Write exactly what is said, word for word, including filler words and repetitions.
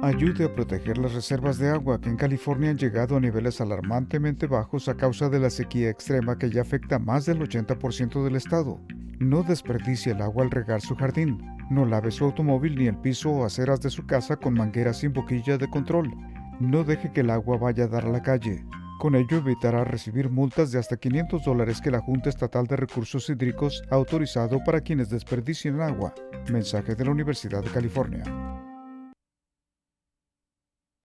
ayude a proteger las reservas de agua que en California han llegado a niveles alarmantemente bajos a causa de la sequía extrema que ya afecta a más del ochenta por ciento del estado. No desperdicie el agua al regar su jardín. No lave su automóvil ni el piso o aceras de su casa con mangueras sin boquilla de control. No deje que el agua vaya a dar a la calle. Con ello evitará recibir multas de hasta quinientos dólares que la Junta Estatal de Recursos Hídricos ha autorizado para quienes desperdicien agua. Mensaje de la Universidad de California.